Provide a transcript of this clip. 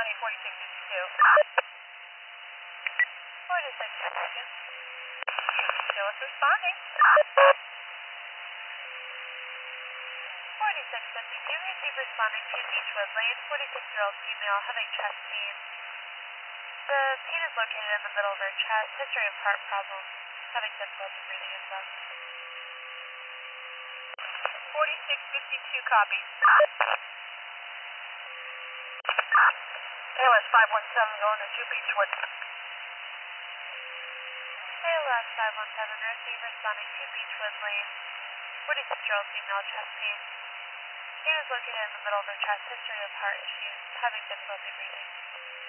County 4652. 4652. Show us responding. 4652, receive responding to Beechwood Lane, 46-year-old female having chest pain. The pain is located in the middle of her chest, history of heart problems, having difficulty breathing as well. 4652 copies. ALS 517 going to 2 Beechwood. ALS 517, receive responding to Beechwood Lane, 46-year-old female chest pain. Pain is located in the middle of her chest, history of heart issues, having difficulty breathing.